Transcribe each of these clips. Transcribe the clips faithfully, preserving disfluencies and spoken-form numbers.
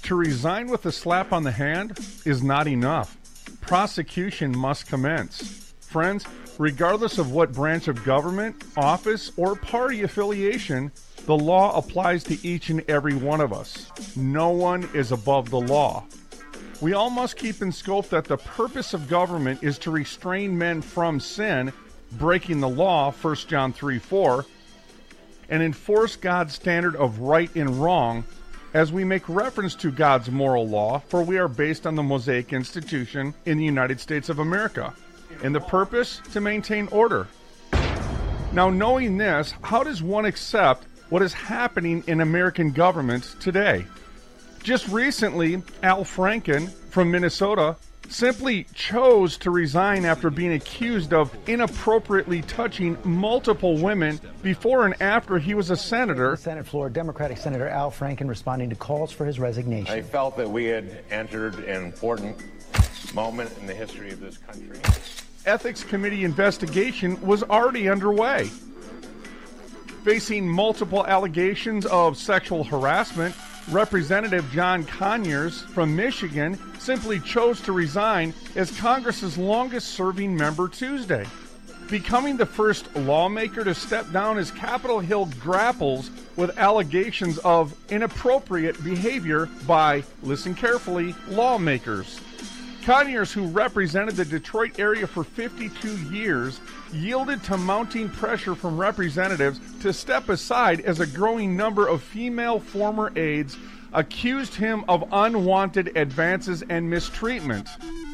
To resign with a slap on the hand is not enough. Prosecution must commence. Friends, regardless of what branch of government, office, or party affiliation, the law applies to each and every one of us. No one is above the law. We all must keep in scope that the purpose of government is to restrain men from sin, breaking the law, First John three four, and enforce God's standard of right and wrong, as we make reference to God's moral law, for we are based on the Mosaic institution in the United States of America, and the purpose to maintain order. Now, knowing this, how does one accept what is happening in American government today? Just recently, Al Franken from Minnesota simply chose to resign after being accused of inappropriately touching multiple women before and after he was a senator. Senate floor, Democratic Senator Al Franken responding to calls for his resignation. I felt that we had entered an important moment in the history of this country. Ethics Committee investigation was already underway. Facing multiple allegations of sexual harassment, Representative John Conyers from Michigan simply chose to resign as Congress's longest-serving member Tuesday, becoming the first lawmaker to step down as Capitol Hill grapples with allegations of inappropriate behavior by, listen carefully, lawmakers. Conyers, who represented the Detroit area for fifty-two years, yielded to mounting pressure from representatives to step aside as a growing number of female former aides accused him of unwanted advances and mistreatment.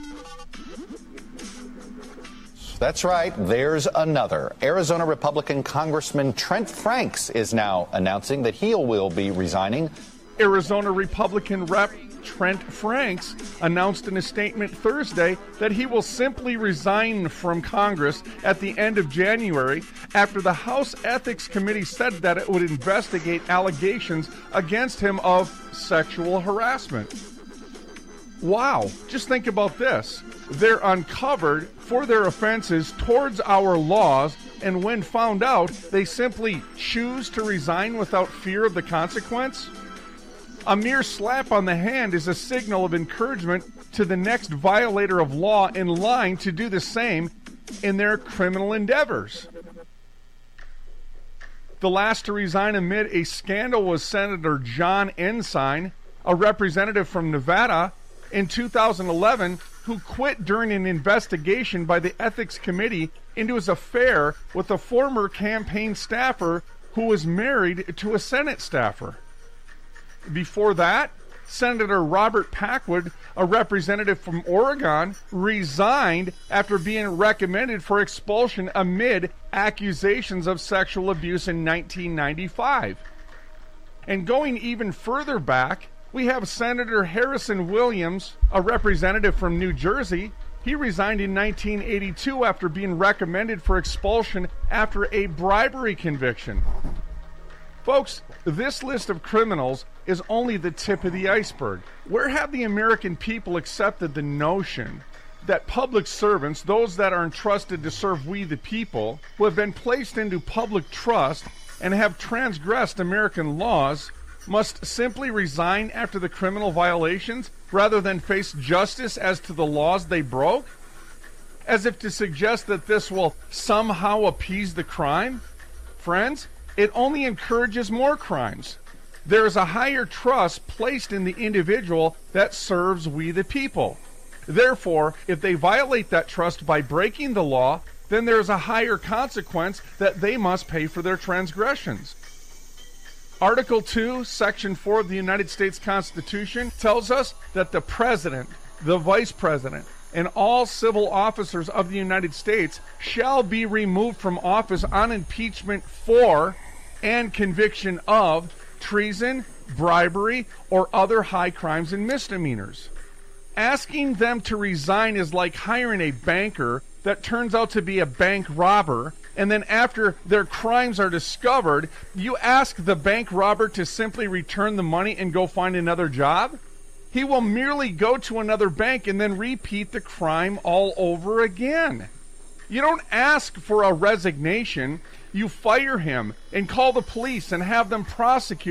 That's right. There's another. Arizona Republican Congressman Trent Franks is now announcing that he will be resigning. Arizona Republican Rep Trent Franks announced in a statement Thursday that he will simply resign from Congress at the end of January after the House Ethics Committee said that it would investigate allegations against him of sexual harassment. Wow, just think about this. They're uncovered for their offenses towards our laws, and when found out, they simply choose to resign without fear of the consequence? A mere slap on the hand is a signal of encouragement to the next violator of law in line to do the same in their criminal endeavors. The last to resign amid a scandal was Senator John Ensign, a representative from Nevada, in two thousand eleven, who quit during an investigation by the Ethics Committee into his affair with a former campaign staffer who was married to a Senate staffer. Before that, Senator Robert Packwood, a representative from Oregon, resigned after being recommended for expulsion amid accusations of sexual abuse in nineteen ninety-five. And going even further back, we have Senator Harrison Williams, a representative from New Jersey. He resigned in nineteen eighty-two after being recommended for expulsion after a bribery conviction. Folks, this list of criminals is only the tip of the iceberg. Where have the American people accepted the notion that public servants, those that are entrusted to serve we the people, who have been placed into public trust and have transgressed American laws, must simply resign after the criminal violations rather than face justice as to the laws they broke? As if to suggest that this will somehow appease the crime? Friends, it only encourages more crimes. There is a higher trust placed in the individual that serves we the people. Therefore, if they violate that trust by breaking the law, then there is a higher consequence that they must pay for their transgressions. Article two, Section four of the United States Constitution tells us that the President, the Vice President, and all civil officers of the United States shall be removed from office on impeachment for and conviction of treason, bribery, or other high crimes and misdemeanors. Asking them to resign is like hiring a banker that turns out to be a bank robber, and then after their crimes are discovered, you ask the bank robber to simply return the money and go find another job? He will merely go to another bank and then repeat the crime all over again. You don't ask for a resignation. You fire him and call the police and have them prosecuted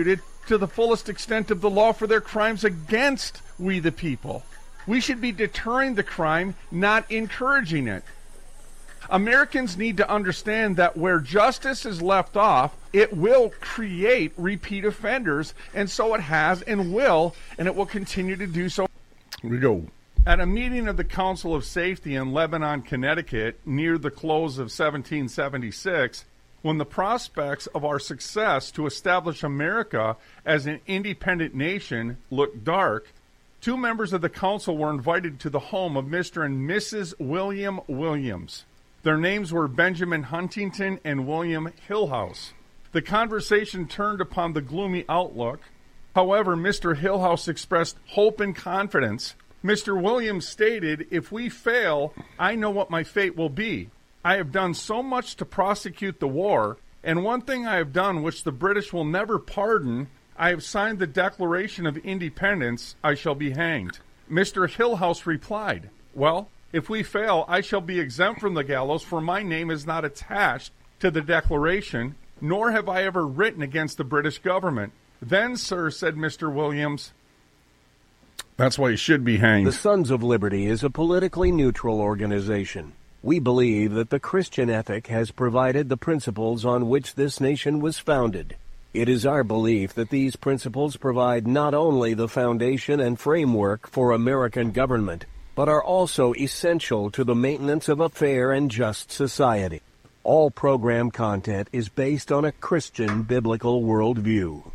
to the fullest extent of the law for their crimes against we the people. We should be deterring the crime, not encouraging it. Americans need to understand that where justice is left off, it will create repeat offenders, and so it has and will, and it will continue to do so. Here we go. At a meeting of the Council of Safety in Lebanon, Connecticut, near the close of seventeen seventy-six, when the prospects of our success to establish America as an independent nation looked dark, two members of the council were invited to the home of Mister and Missus William Williams. Their names were Benjamin Huntington and William Hillhouse. The conversation turned upon the gloomy outlook. However, Mister Hillhouse expressed hope and confidence. Mister Williams stated, "If we fail, I know what my fate will be. I have done so much to prosecute the war, and one thing I have done which the British will never pardon, I have signed the Declaration of Independence. I shall be hanged." Mister Hillhouse replied, "Well, if we fail, I shall be exempt from the gallows, for my name is not attached to the Declaration, nor have I ever written against the British government." "Then, sir," said Mister Williams, "that's why you should be hanged." The Sons of Liberty is a politically neutral organization. We believe that the Christian ethic has provided the principles on which this nation was founded. It is our belief that these principles provide not only the foundation and framework for American government, but are also essential to the maintenance of a fair and just society. All program content is based on a Christian biblical worldview.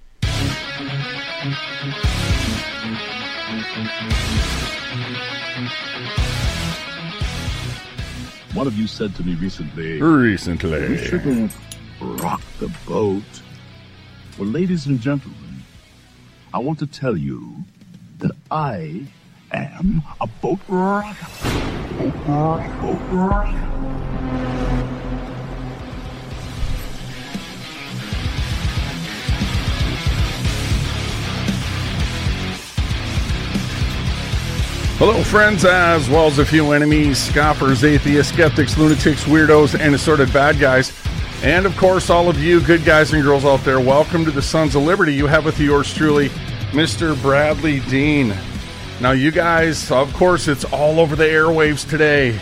One of you said to me recently, Recently. "We shouldn't rock the boat." Well, ladies and gentlemen, I want to tell you that I am a boat rocker. Boat rocker. Boat rocker. Hello, friends, as well as a few enemies, scoffers, atheists, skeptics, lunatics, weirdos, and assorted bad guys. And, of course, all of you good guys and girls out there, welcome to the Sons of Liberty. You have with yours truly, Mister Bradley Dean. Now, you guys, of course, it's all over the airwaves today.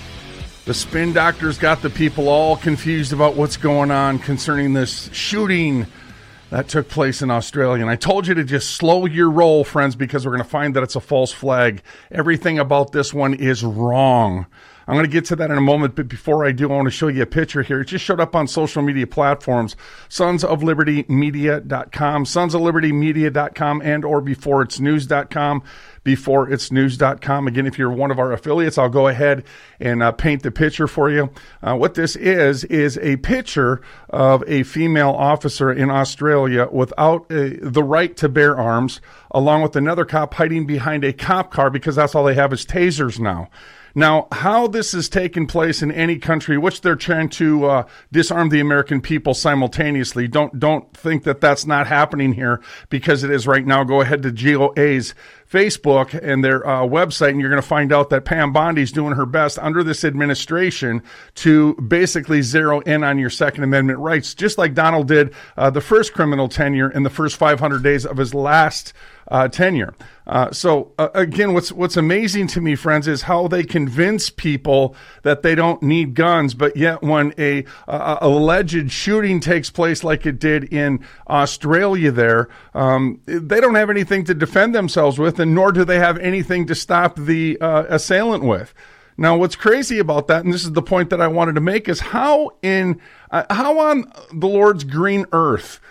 The spin doctors got the people all confused about what's going on concerning this shooting that took place in Australia. And I told you to just slow your roll, friends, because we're going to find that it's a false flag. Everything about this one is wrong. I'm going to get to that in a moment, but before I do, I want to show you a picture here. It just showed up on social media platforms, sons of liberty media dot com, sons of liberty media dot com, and or before it's news dot com, before it's news dot com. Again, if you're one of our affiliates, I'll go ahead and uh, paint the picture for you. Uh, what this is, is a picture of a female officer in Australia without uh, the right to bear arms, along with another cop hiding behind a cop car because that's all they have is tasers now. Now, how this has taken place in any country, which they're trying to uh, disarm the American people simultaneously, don't don't think that that's not happening here, because it is right now. Go ahead to G O A's Facebook and their uh, website, and you're going to find out that Pam Bondi's doing her best under this administration to basically zero in on your Second Amendment rights, just like Donald did uh, the first criminal tenure in the first five hundred days of his last uh, tenure. Uh, so uh, again, what's what's amazing to me, friends, is how they convince people that they don't need guns, but yet when a uh, alleged shooting takes place like it did in Australia there, um, they don't have anything to defend themselves with, and nor do they have anything to stop the uh, assailant with. Now, what's crazy about that, and this is the point that I wanted to make, is how in uh, how on the Lord's green earth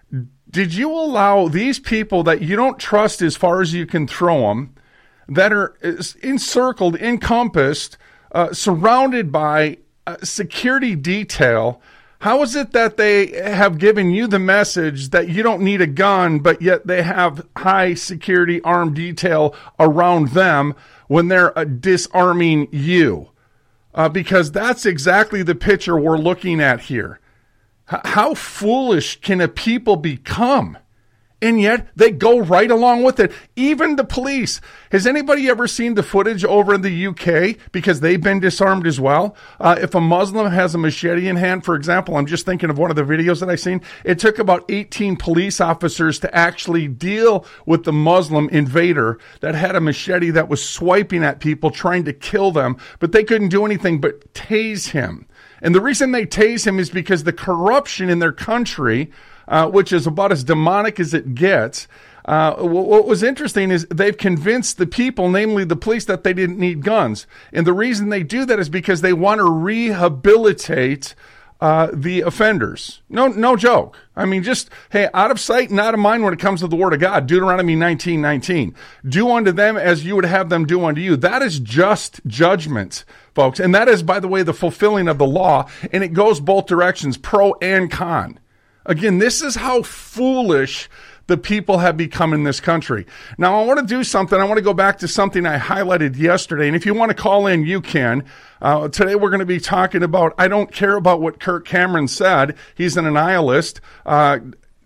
did you allow these people that you don't trust as far as you can throw them, that are encircled, encompassed, uh, surrounded by uh, security detail? How is it that they have given you the message that you don't need a gun, but yet they have high security armed detail around them when they're uh, disarming you? Uh, because that's exactly the picture we're looking at here. H- how foolish can a people become? and yet they go right along with it. Even the police. Has anybody ever seen the footage over in the U K? Because they've been disarmed as well. Uh, if a Muslim has a machete in hand, for example, I'm just thinking of one of the videos that I seen. It took about eighteen police officers to actually deal with the Muslim invader that had a machete that was swiping at people, trying to kill them, but they couldn't do anything but tase him. And the reason they tase him is because the corruption in their country, uh, which is about as demonic as it gets, uh, what was interesting is they've convinced the people, namely the police, that they didn't need guns. And the reason they do that is because they want to rehabilitate uh, the offenders. No, no joke. I mean, just, hey, out of sight and out of mind when it comes to the word of God. Deuteronomy nineteen nineteen. Do unto them as you would have them do unto you. That is just judgment, folks. And that is, by the way, the fulfilling of the law. And it goes both directions, pro and con. Again, this is how foolish the people have become in this country. Now, I want to do something. I want to go back to something I highlighted yesterday. And if you want to call in, you can. Uh, today, we're going to be talking about, I don't care about what Kirk Cameron said. He's an nihilist. Uh,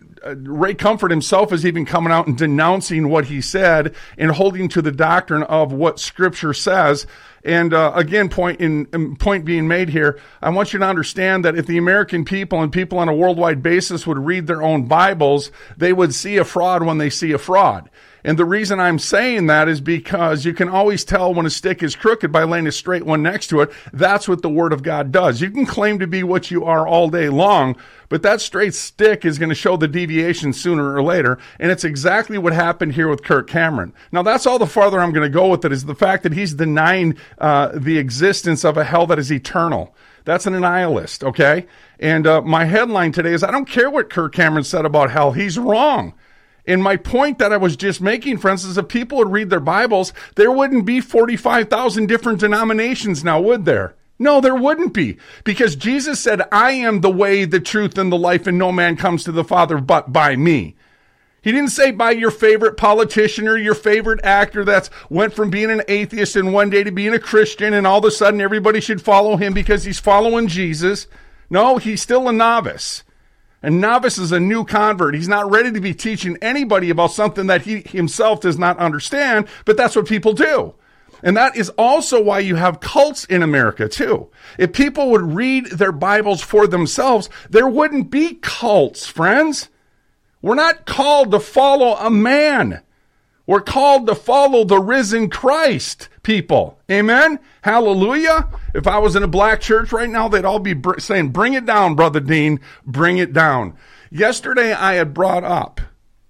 Ray Comfort himself is even coming out and denouncing what he said and holding to the doctrine of what Scripture says. And uh, again, point in point being made here, I want you to understand that if the American people and people on a worldwide basis would read their own Bibles, they would see a fraud when they see a fraud. And the reason I'm saying that is because you can always tell when a stick is crooked by laying a straight one next to it. That's what the Word of God does. You can claim to be what you are all day long, but that straight stick is going to show the deviation sooner or later. And it's exactly what happened here with Kirk Cameron. Now, that's all the farther I'm going to go with it, is the fact that he's denying uh, the existence of a hell that is eternal. That's an nihilist, okay? And uh, my headline today is, I don't care what Kirk Cameron said about hell. He's wrong. And my point that I was just making, friends, is if people would read their Bibles, there wouldn't be forty-five thousand different denominations now, would there? No, there wouldn't be. Because Jesus said, I am the way, the truth, and the life, and no man comes to the Father but by me. He didn't say by your favorite politician or your favorite actor that's went from being an atheist in one day to being a Christian, and all of a sudden everybody should follow him because he's following Jesus. No, he's still a novice. A novice is a new convert. He's not ready to be teaching anybody about something that he himself does not understand, but that's what people do. And that is also why you have cults in America, too. If people would read their Bibles for themselves, there wouldn't be cults, friends. We're not called to follow a man. We're called to follow the risen Christ, people. Amen? Hallelujah. If I was in a black church right now, they'd all be br- saying, bring it down, Brother Dean. Bring it down. Yesterday, I had brought up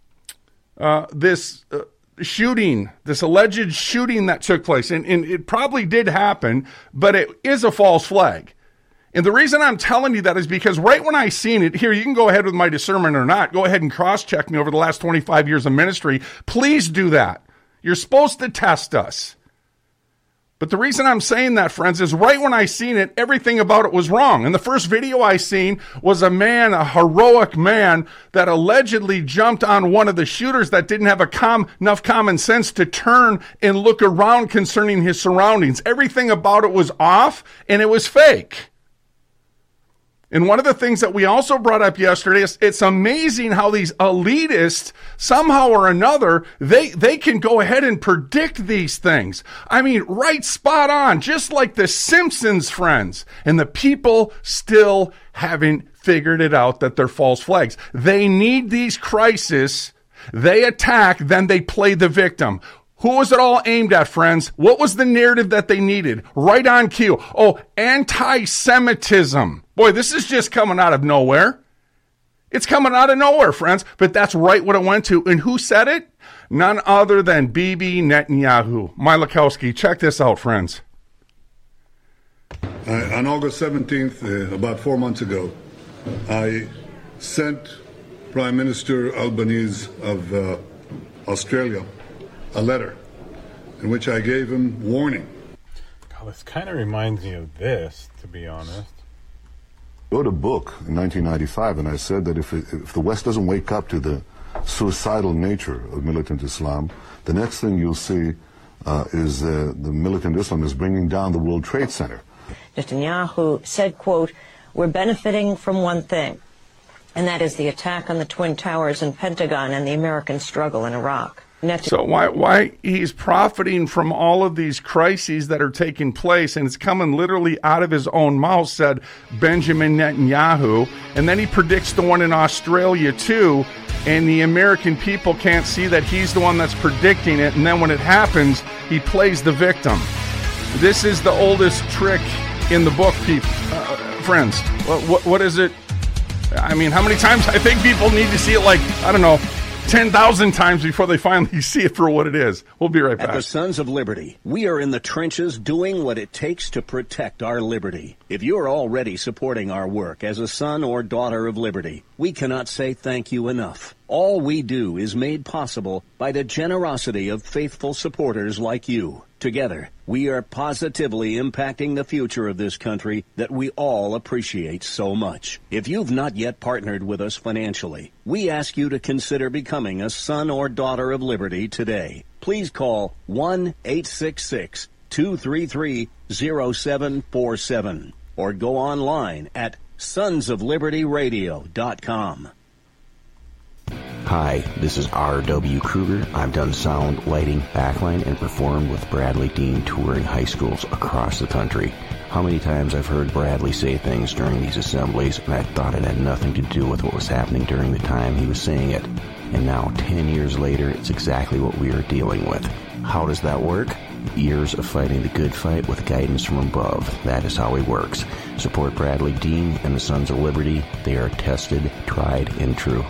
uh, this uh, shooting, this alleged shooting that took place. And, and it probably did happen, but it is a false flag. And the reason I'm telling you that is because right when I seen it, here, you can go ahead with my discernment or not. Go ahead and cross-check me over the last twenty-five years of ministry. Please do that. You're supposed to test us. But the reason I'm saying that, friends, is right when I seen it, everything about it was wrong. And the first video I seen was a man, a heroic man, that allegedly jumped on one of the shooters that didn't have a com- enough common sense to turn and look around concerning his surroundings. Everything about it was off, and it was fake. And one of the things that we also brought up yesterday is it's amazing how these elitists, somehow or another, they, they can go ahead and predict these things. I mean, right spot on, just like the Simpsons, friends. And the people still haven't figured it out that they're false flags. They need these crises. They attack, then they play the victim. Who was it all aimed at, friends? What was the narrative that they needed? Right on cue. Oh, anti-Semitism. Boy, this is just coming out of nowhere. It's coming out of nowhere, friends. But that's right what it went to. And who said it? None other than Bibi Netanyahu. Milakowski, check this out, friends. Uh, on August seventeenth, uh, about four months ago, I sent Prime Minister Albanese of uh, Australia a letter in which I gave him warning. God, this kind of reminds me of this, to be honest. I wrote a book in nineteen ninety-five, and I said that if, it, if the West doesn't wake up to the suicidal nature of militant Islam, the next thing you'll see uh, is uh, the militant Islam is bringing down the World Trade Center. Netanyahu said, quote, "We're benefiting from one thing, and that is the attack on the Twin Towers and Pentagon and the American struggle in Iraq. Net- so why why he's profiting from all of these crises that are taking place, and it's coming literally out of his own mouth, said Benjamin Netanyahu, and then he predicts the one in Australia too, and the American people can't see that he's the one that's predicting it, and then when it happens, he plays the victim. This is the oldest trick in the book, people, uh, friends. What, what what is it? I mean, how many times? I think people need to see it like, I don't know, ten thousand times before they finally see it for what it is. We'll be right back. At the Sons of Liberty, we are in the trenches doing what it takes to protect our liberty. If you're already supporting our work as a son or daughter of liberty, we cannot say thank you enough. All we do is made possible by the generosity of faithful supporters like you. Together, we are positively impacting the future of this country that we all appreciate so much. If you've not yet partnered with us financially, we ask you to consider becoming a son or daughter of liberty today. Please call one eight six six, two three three, zero seven four seven or go online at sons of liberty radio dot com. Hi, this is R W Kruger. I've done sound, lighting, backline, and performed with Bradley Dean touring high schools across the country. How many times I've heard Bradley say things during these assemblies, and I thought it had nothing to do with what was happening during the time he was saying it. And now, ten years later, it's exactly what we are dealing with. How does that work? Years of fighting the good fight with guidance from above. That is how he works. Support Bradley Dean and the Sons of Liberty. They are tested, tried, and true.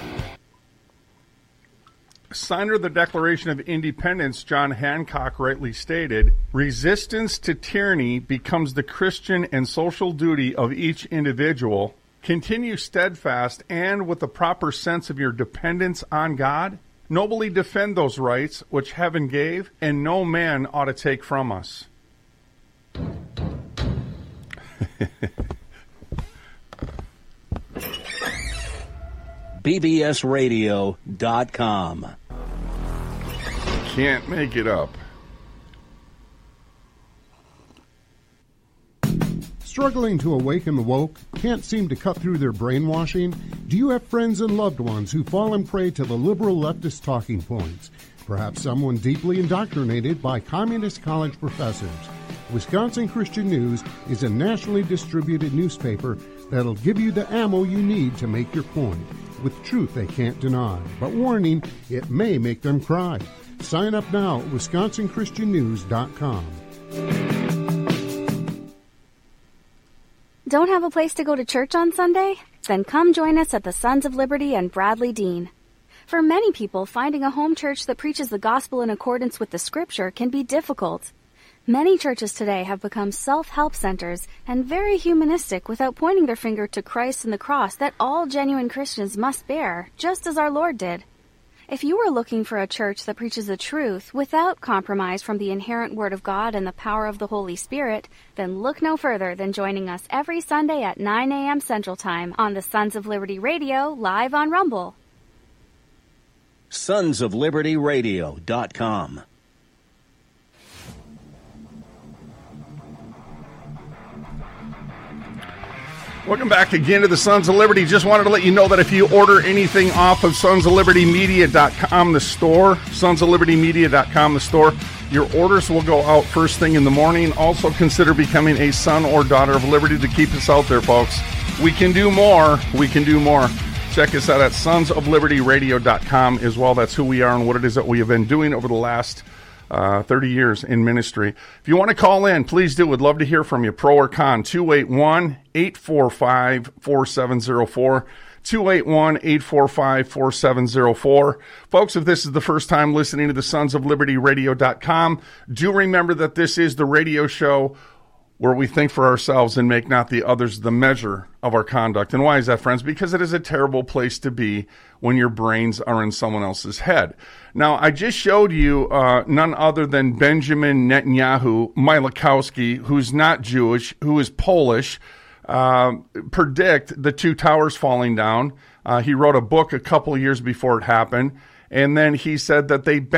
Signer of the Declaration of Independence, John Hancock, rightly stated, resistance to tyranny becomes the Christian and social duty of each individual. Continue steadfast and with the proper sense of your dependence on God. Nobly defend those rights which heaven gave, and no man ought to take from us. B B S radio dot com. Can't make it up. Struggling to awaken the woke? Can't seem to cut through their brainwashing? Do you have friends and loved ones who fall and prey to the liberal leftist talking points? Perhaps someone deeply indoctrinated by communist college professors. Wisconsin Christian News is a nationally distributed newspaper that'll give you the ammo you need to make your point, with truth they can't deny. But warning, it may make them cry. Sign up now at wisconsin christian news dot com. Don't have a place to go to church on Sunday? Then come join us at the Sons of Liberty and Bradley Dean. For many people, finding a home church that preaches the gospel in accordance with the scripture can be difficult. Many churches today have become self-help centers and very humanistic without pointing their finger to Christ and the cross that all genuine Christians must bear, just as our Lord did. If you are looking for a church that preaches the truth without compromise from the inherent Word of God and the power of the Holy Spirit, then look no further than joining us every Sunday at nine a.m. Central Time on the Sons of Liberty Radio, live on Rumble. sons of liberty radio dot com. Welcome back again to the Sons of Liberty. Just wanted to let you know that if you order anything off of sons of liberty media dot com, the store, sons of liberty media dot com, the store, your orders will go out first thing in the morning. Also consider becoming a son or daughter of liberty to keep us out there, folks. We can do more. We can do more. Check us out at sons of liberty radio dot com as well. That's who we are and what it is that we have been doing over the last Uh, thirty years in ministry. If you want to call in, please do. We'd love to hear from you. Pro or con, two eight one, eight four five, four seven zero four, two eight one, eight four five, four seven zero four. Folks, if this is the first time listening to the sons of liberty radio dot com, do remember that this is the radio show where we think for ourselves and make not the others the measure of our conduct. And why is that, friends? Because it is a terrible place to be when your brains are in someone else's head. Now, I just showed you uh, none other than Benjamin Netanyahu, Milikowski, who's not Jewish, who is Polish, uh, predict the two towers falling down. Uh, he wrote a book a couple of years before it happened. And then he said that they benefit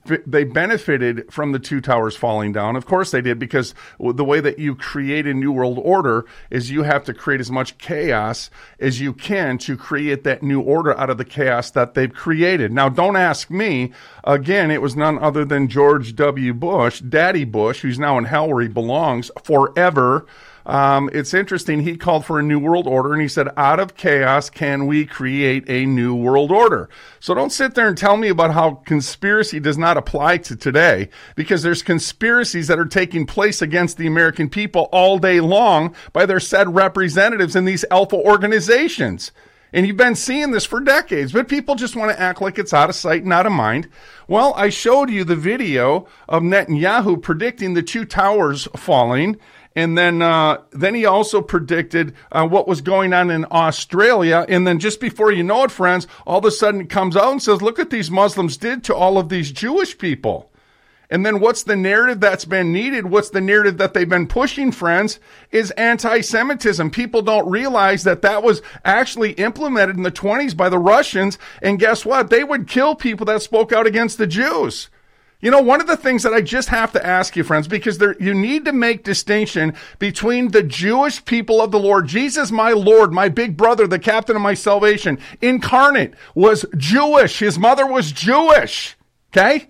they benefited from the two towers falling down. Of course they did, because the way that you create a new world order is you have to create as much chaos as you can to create that new order out of the chaos that they've created. Now, don't ask me. Again, it was none other than George W. Bush, Daddy Bush, who's now in hell where he belongs forever. Um, it's interesting. He called for a new world order, and he said, out of chaos, can we create a new world order? So don't sit there and tell me about how conspiracy does not apply to today, because there's conspiracies that are taking place against the American people all day long by their said representatives in these alpha organizations. And you've been seeing this for decades, but people just want to act like it's out of sight and out of mind. Well, I showed you the video of Netanyahu predicting the two towers falling. And then uh, then he also predicted uh, what was going on in Australia. And then just before you know it, friends, all of a sudden it comes out and says, look what these Muslims did to all of these Jewish people. And then what's the narrative that's been needed? What's the narrative that they've been pushing, friends, is anti-Semitism. People don't realize that that was actually implemented in the twenties by the Russians. And guess what? They would kill people that spoke out against the Jews. You know, one of the things that I just have to ask you, friends, because there, you need to make distinction between the Jewish people of the Lord. Jesus, my Lord, my big brother, the captain of my salvation, incarnate, was Jewish. His mother was Jewish. Okay?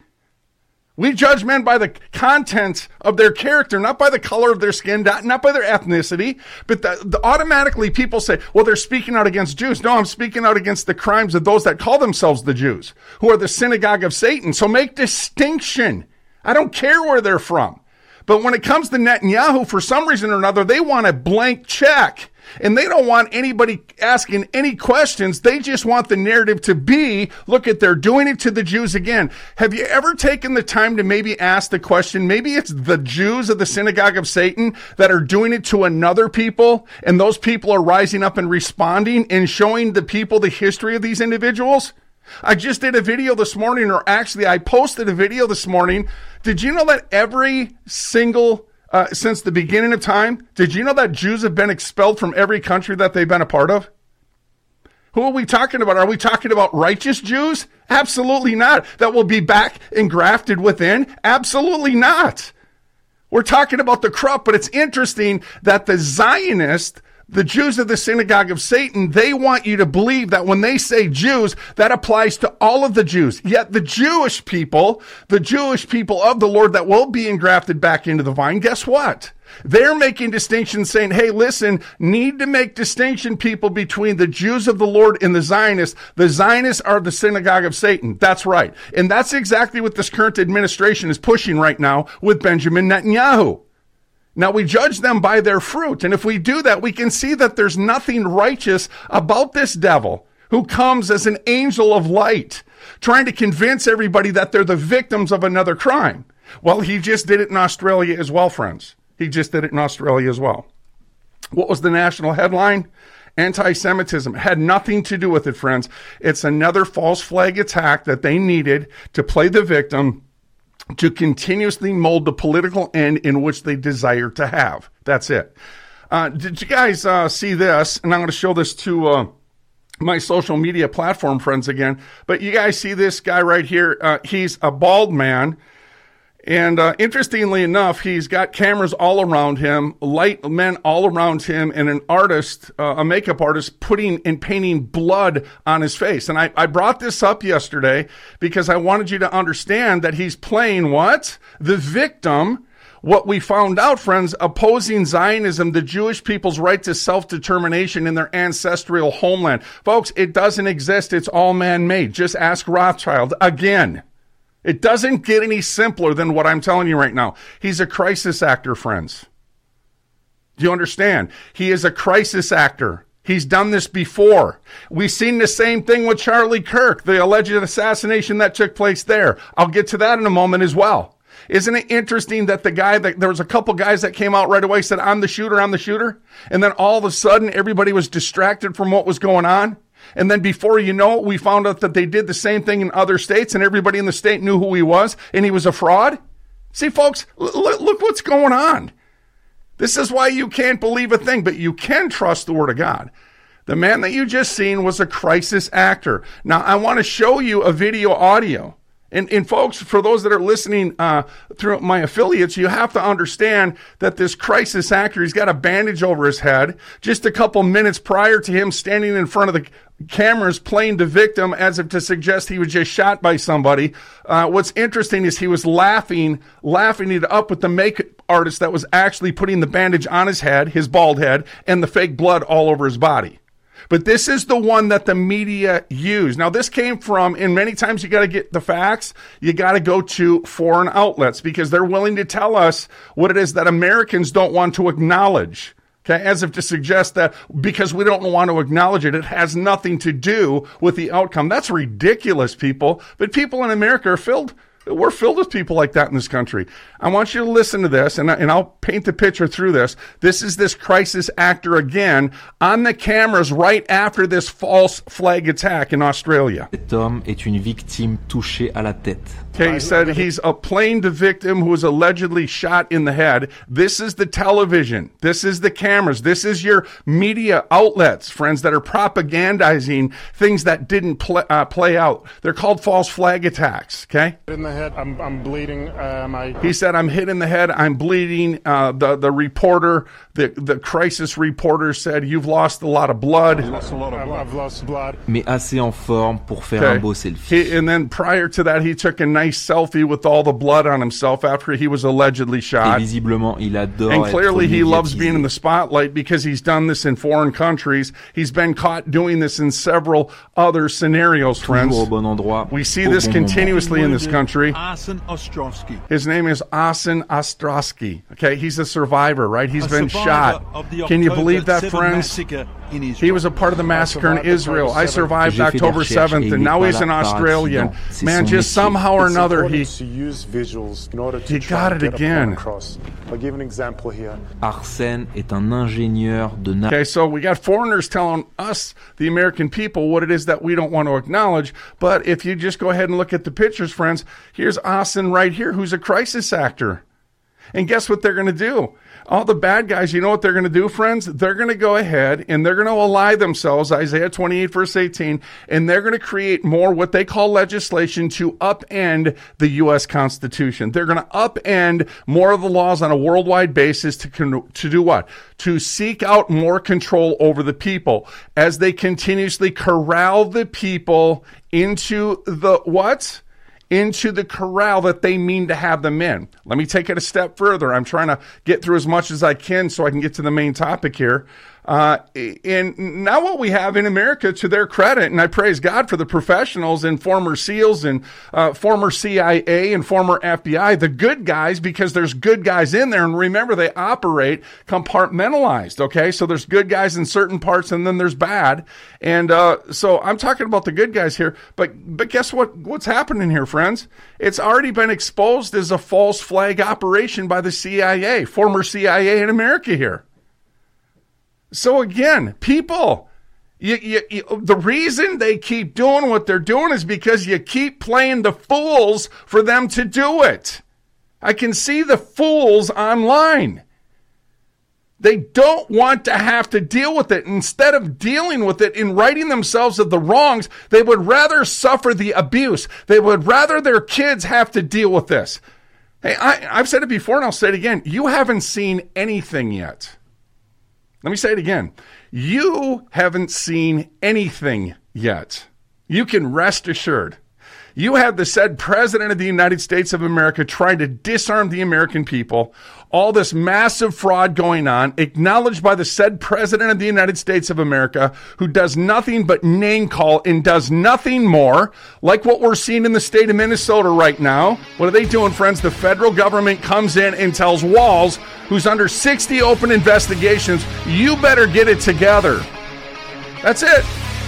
We judge men by the contents of their character, not by the color of their skin, not, not by their ethnicity. But the, the, automatically people say, well, they're speaking out against Jews. No, I'm speaking out against the crimes of those that call themselves the Jews, who are the synagogue of Satan. So make distinction. I don't care where they're from. But when it comes to Netanyahu, for some reason or another, they want a blank check. And they don't want anybody asking any questions. They just want the narrative to be, look at, they're doing it to the Jews again. Have you ever taken the time to maybe ask the question, maybe it's the Jews of the synagogue of Satan that are doing it to another people, and those people are rising up and responding and showing the people the history of these individuals? I just did a video this morning, or actually I posted a video this morning. Did you know that every single Uh, since the beginning of time, did you know that Jews have been expelled from every country that they've been a part of? Who are we talking about? Are we talking about righteous Jews? Absolutely not. That will be back engrafted within? Absolutely not. We're talking about the corrupt, but it's interesting that the Zionists, the Jews of the synagogue of Satan, they want you to believe that when they say Jews, that applies to all of the Jews. Yet the Jewish people, the Jewish people of the Lord that will be engrafted back into the vine, guess what? They're making distinctions, saying, hey, listen, need to make distinction, people, between the Jews of the Lord and the Zionists. The Zionists are the synagogue of Satan. That's right. And that's exactly what this current administration is pushing right now with Benjamin Netanyahu. Now, we judge them by their fruit. And if we do that, we can see that there's nothing righteous about this devil who comes as an angel of light, trying to convince everybody that they're the victims of another crime. Well, he just did it in Australia as well, friends. He just did it in Australia as well. What was the national headline? Anti-Semitism. It had nothing to do with it, friends. It's another false flag attack that they needed to play the victim, to continuously mold the political end in which they desire to have. That's it. Uh, did you guys uh, see this? And I'm going to show this to uh, my social media platform friends again. But you guys see this guy right here? Uh, he's a bald man. And uh, interestingly enough, he's got cameras all around him, light men all around him, and an artist, uh, a makeup artist, putting and painting blood on his face. And I, I brought this up yesterday because I wanted you to understand that he's playing what? The victim. What we found out, friends, opposing Zionism, the Jewish people's right to self-determination in their ancestral homeland. Folks, it doesn't exist. It's all man-made. Just ask Rothschild again. It doesn't get any simpler than what I'm telling you right now. He's a crisis actor, friends. Do you understand? He is a crisis actor. He's done this before. We've seen the same thing with Charlie Kirk, the alleged assassination that took place there. I'll get to that in a moment as well. Isn't it interesting that the guy, that there was a couple guys that came out right away, said, I'm the shooter, I'm the shooter. And then all of a sudden, everybody was distracted from what was going on. And then before you know it, we found out that they did the same thing in other states, and everybody in the state knew who he was, and he was a fraud. See, folks, l- look what's going on. This is why you can't believe a thing, but you can trust the Word of God. The man that you just seen was a crisis actor. Now, I want to show you a video audio. And, and folks, for those that are listening uh, through my affiliates, you have to understand that this crisis actor, he's got a bandage over his head. Just a couple minutes prior to him standing in front of the cameras playing the victim as if to suggest he was just shot by somebody. Uh, what's interesting is he was laughing, laughing it up with the makeup artist that was actually putting the bandage on his head, his bald head, and the fake blood all over his body. But this is the one that the media used. Now, this came from, and many times you got to get the facts, you got to go to foreign outlets because they're willing to tell us what it is that Americans don't want to acknowledge. Okay, as if to suggest that because we don't want to acknowledge it, it has nothing to do with the outcome. That's ridiculous, people. But people in America are filled We're filled with people like that in this country. I want you to listen to this, and, I, and I'll paint the picture through this. This is this crisis actor again on the cameras right after this false flag attack in Australia. Cet homme est une victime touchée à la tête. Okay, he said he's a playing the victim who was allegedly shot in the head. This is the television. This is the cameras. This is your media outlets, friends, that are propagandizing things that didn't play, uh, play out. They're called false flag attacks, okay? In the head, I'm, I'm bleeding. Um, I... He said, I'm hit in the head, I'm bleeding. Uh, the, the reporter, the, the crisis reporter said, you've lost a lot of blood. I've lost a lot of blood. I've lost blood. Mais assez en forme pour faire okay. un beau selfie. He, and then prior to that, he took a nice selfie with all the blood on himself after he was allegedly shot. Et visiblement, il adore and clearly être he loves being in the spotlight because he's done this in foreign countries. He's been caught doing this in several other scenarios, friends. Au bon endroit, we see this continuously in this country. Asen Ostrowski. His name is Asen Ostrowski. Okay, he's a survivor, right? He's a been shot. Can you believe that, friends? He was a part of the massacre in Israel. I survived October seventh, and now he's in Australia. Man, just somehow or another, he, to use visuals in order to he got it again. I'll give an example here. Arsène est un ingénieur de na- Okay, so we got foreigners telling us, the American people, what it is that we don't want to acknowledge. But if you just go ahead and look at the pictures, friends, here's Asen right here, who's a crisis actor. And guess what they're going to do? All the bad guys, you know what they're going to do, friends? They're going to go ahead and they're going to ally themselves, Isaiah twenty-eight, verse eighteen, and they're going to create more what they call legislation to upend the U S Constitution. They're going to upend more of the laws on a worldwide basis to, con- to do what? To seek out more control over the people as they continuously corral the people into the what? Into the corral that they mean to have them in. Let me take it a step further. I'm trying to get through as much as I can so I can get to the main topic here. Uh, and now what we have in America, to their credit, and I praise God for the professionals and former SEALs and uh, former C I A and former F B I, the good guys, because there's good guys in there. And remember, they operate compartmentalized, okay? So there's good guys in certain parts and then there's bad. And uh, so I'm talking about the good guys here. But, but guess what? What's happening here, friends? It's already been exposed as a false flag operation by the C I A, former C I A in America here. So again, people, you, you, you, the reason they keep doing what they're doing is because you keep playing the fools for them to do it. I can see the fools online. They don't want to have to deal with it. Instead of dealing with it and righting themselves of the wrongs, they would rather suffer the abuse. They would rather their kids have to deal with this. Hey, I, I've said it before and I'll say it again. You haven't seen anything yet. Let me say it again. You haven't seen anything yet. You can rest assured. You have the said President of the United States of America trying to disarm the American people. All this massive fraud going on, acknowledged by the said President of the United States of America, who does nothing but name call and does nothing more, like what we're seeing in the state of Minnesota right now. What are they doing, friends? The federal government comes in and tells Walz, who's under sixty open investigations, you better get it together. That's it.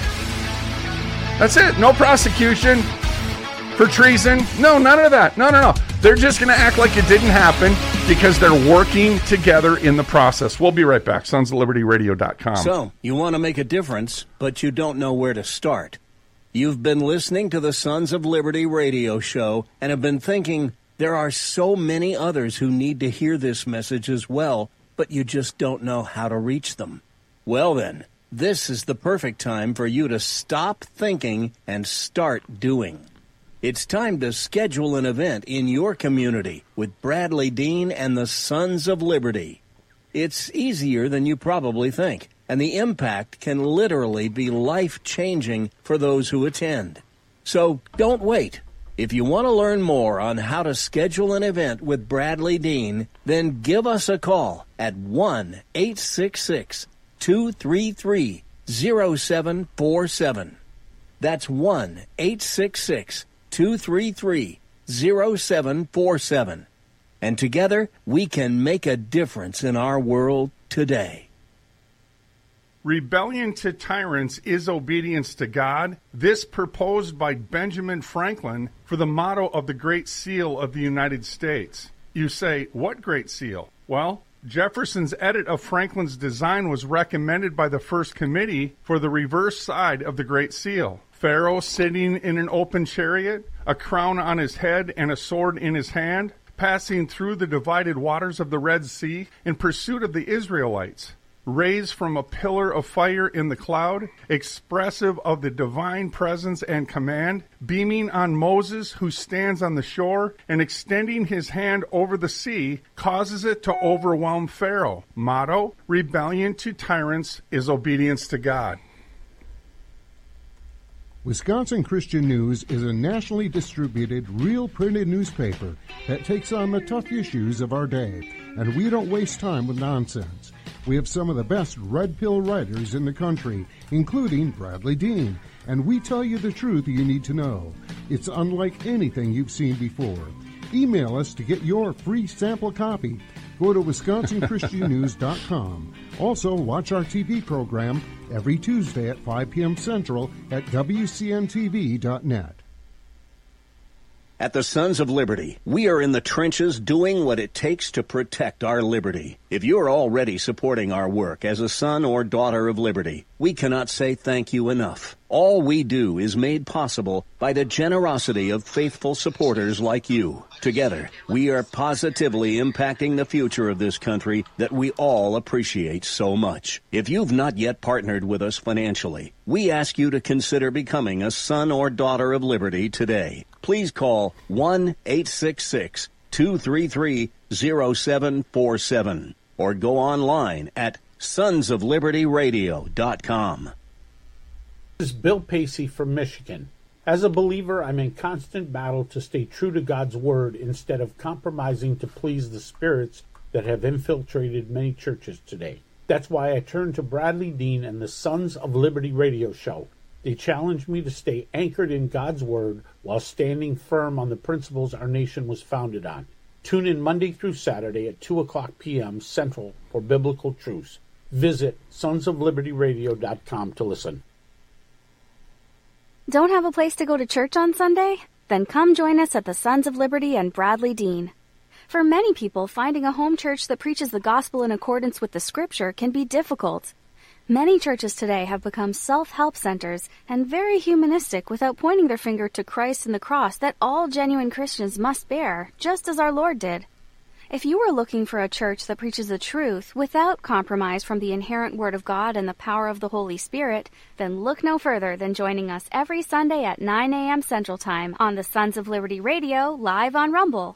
That's it. No prosecution for treason. No, none of that. No, no, no. They're just going to act like it didn't happen because they're working together in the process. We'll be right back. sons of liberty radio dot com. So, you want to make a difference, but you don't know where to start. You've been listening to the Sons of Liberty radio show and have been thinking, there are so many others who need to hear this message as well, but you just don't know how to reach them. Well then, this is the perfect time for you to stop thinking and start doing. It's time to schedule an event in your community with Bradley Dean and the Sons of Liberty. It's easier than you probably think, and the impact can literally be life-changing for those who attend. So don't wait. If you want to learn more on how to schedule an event with Bradley Dean, then give us a call at one eight six six, two three three, zero seven four seven. That's one eight six six, two three three, zero seven four seven. And together, we can make a difference in our world today. Rebellion to tyrants is obedience to God. This proposed by Benjamin Franklin for the motto of the Great Seal of the United States. You say, what Great Seal? Well, Jefferson's edit of Franklin's design was recommended by the First Committee for the reverse side of the Great Seal. Pharaoh sitting in an open chariot, a crown on his head and a sword in his hand, passing through the divided waters of the Red Sea in pursuit of the Israelites. Raised from a pillar of fire in the cloud, expressive of the divine presence and command, beaming on Moses who stands on the shore and extending his hand over the sea, causes it to overwhelm Pharaoh. Motto, rebellion to tyrants is obedience to God. Wisconsin Christian News is a nationally distributed, real printed newspaper that takes on the tough issues of our day, and we don't waste time with nonsense. We have some of the best red pill writers in the country, including Bradley Dean, and we tell you the truth you need to know. It's unlike anything you've seen before. Email us to get your free sample copy. Go to wisconsin christian news dot com. Also, watch our T V program every Tuesday at five p.m. Central at w c n t v dot net. At the Sons of Liberty, we are in the trenches doing what it takes to protect our liberty. If you're already supporting our work as a son or daughter of liberty, we cannot say thank you enough. All we do is made possible by the generosity of faithful supporters like you. Together, we are positively impacting the future of this country that we all appreciate so much. If you've not yet partnered with us financially, we ask you to consider becoming a son or daughter of liberty today. Please call one eight six six, two three three, zero seven four seven or go online at sons of liberty radio dot com. This is Bill Pacey from Michigan. As a believer, I'm in constant battle to stay true to God's Word instead of compromising to please the spirits that have infiltrated many churches today. That's why I turned to Bradley Dean and the Sons of Liberty radio show. They challenged me to stay anchored in God's Word while standing firm on the principles our nation was founded on. Tune in Monday through Saturday at two o'clock p.m. Central for Biblical Truths. Visit sons of liberty radio dot com to listen. Don't have a place to go to church on Sunday? Then come join us at the Sons of Liberty and Bradley Dean. For many people, finding a home church that preaches the gospel in accordance with the Scripture can be difficult. Many churches today have become self-help centers and very humanistic without pointing their finger to Christ and the cross that all genuine Christians must bear, just as our Lord did. If you are looking for a church that preaches the truth without compromise from the inherent Word of God and the power of the Holy Spirit, then look no further than joining us every Sunday at nine a.m. Central Time on the Sons of Liberty Radio, live on Rumble.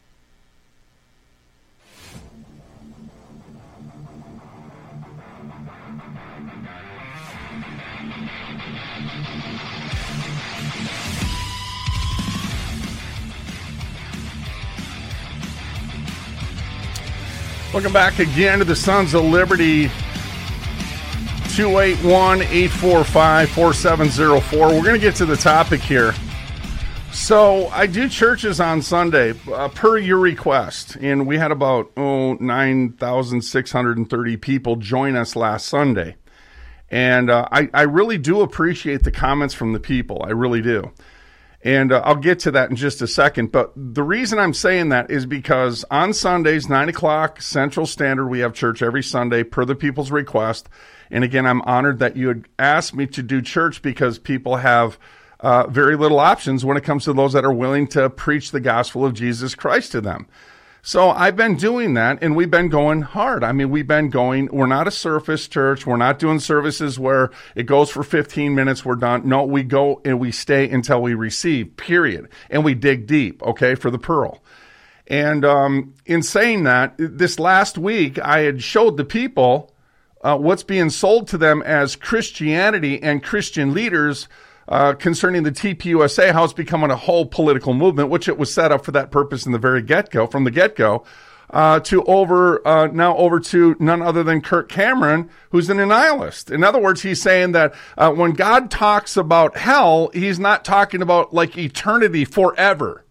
Welcome back again to the Sons of Liberty. Two eight one, eight four five, four seven zero four. We're going to get to the topic here. So I do churches on Sunday uh, per your request, and we had about oh nine thousand six hundred thirty people join us last Sunday, and uh, I, I really do appreciate the comments from the people. I really do. And uh, I'll get to that in just a second. But the reason I'm saying that is because on Sundays, nine o'clock Central Standard, we have church every Sunday per the people's request. And again, I'm honored that you had asked me to do church because people have uh, very little options when it comes to those that are willing to preach the gospel of Jesus Christ to them. So I've been doing that, and we've been going hard. I mean, we've been going, we're not a surface church. We're not doing services where it goes for fifteen minutes, we're done. No, we go and we stay until we receive, period. And we dig deep, okay, for the pearl. And um, in saying that, this last week, I had showed the people uh, what's being sold to them as Christianity and Christian leaders Uh, concerning the T P U S A, how it's becoming a whole political movement, which it was set up for that purpose in the very get-go, from the get-go, uh, to over, uh, now over to none other than Kirk Cameron, who's an nihilist. In other words, he's saying that uh, when God talks about hell, he's not talking about like eternity forever.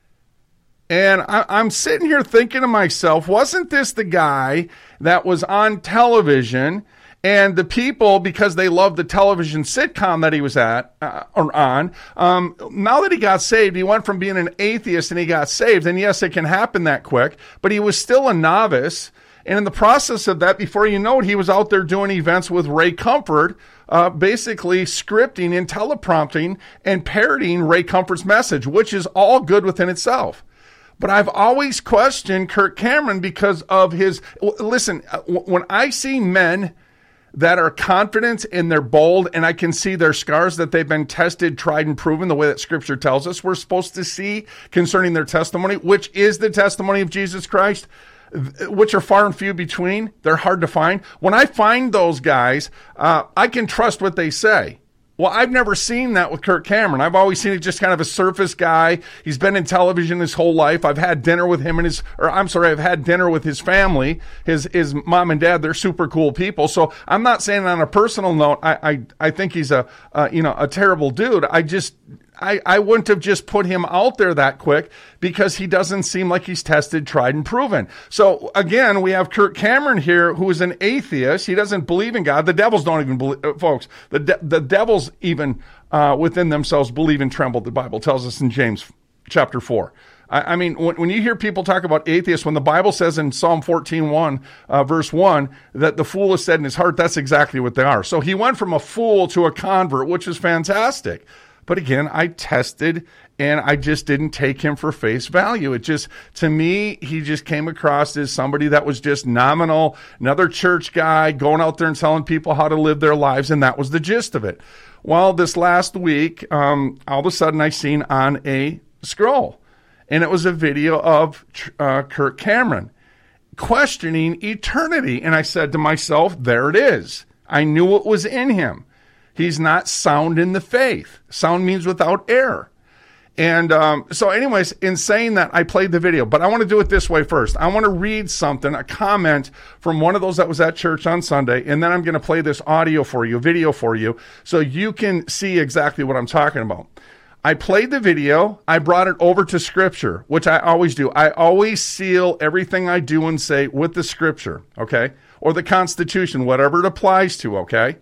And I, I'm sitting here thinking to myself, wasn't this the guy that was on television? And the people, because they loved the television sitcom that he was at uh, or on, um, now that he got saved, he went from being an atheist and he got saved. And yes, it can happen that quick, but he was still a novice. And in the process of that, before you know it, he was out there doing events with Ray Comfort, uh, basically scripting and teleprompting and parodying Ray Comfort's message, which is all good within itself. But I've always questioned Kirk Cameron because of his, listen, when I see men that are confident and they're bold, and I can see their scars that they've been tested, tried, and proven the way that Scripture tells us we're supposed to see concerning their testimony, which is the testimony of Jesus Christ, which are far and few between. They're hard to find. When I find those guys, uh, I can trust what they say. Well, I've never seen that with Kirk Cameron. I've always seen it just kind of a surface guy. He's been in television his whole life. I've had dinner with him and his, or I'm sorry, I've had dinner with his family, his his mom and dad. They're super cool people. So I'm not saying on a personal note, I I, I think he's a uh, you know a terrible dude. I just I, I wouldn't have just put him out there that quick because he doesn't seem like he's tested, tried, and proven. So again, we have Kirk Cameron here, who is an atheist. He doesn't believe in God. The devils don't even believe, uh, folks. The de- the devils even uh, within themselves believe and tremble. The Bible tells us in James chapter four. I, I mean, when, when you hear people talk about atheists, when the Bible says in Psalm fourteen one, uh, verse one, that the fool has said in his heart, that's exactly what they are. So he went from a fool to a convert, which is fantastic. But again, I tested and I just didn't take him for face value. It just, to me, he just came across as somebody that was just nominal, another church guy going out there and telling people how to live their lives. And that was the gist of it. Well, this last week, um, all of a sudden I seen on a scroll, and it was a video of uh, Kirk Cameron questioning eternity. And I said to myself, there it is. I knew what was in him. He's not sound in the faith. Sound means without error. And um, so anyways, in saying that, I played the video. But I want to do it this way first. I want to read something, a comment from one of those that was at church on Sunday. And then I'm going to play this audio for you, video for you, so you can see exactly what I'm talking about. I played the video. I brought it over to Scripture, which I always do. I always seal everything I do and say with the Scripture, okay? Or the Constitution, whatever it applies to, okay?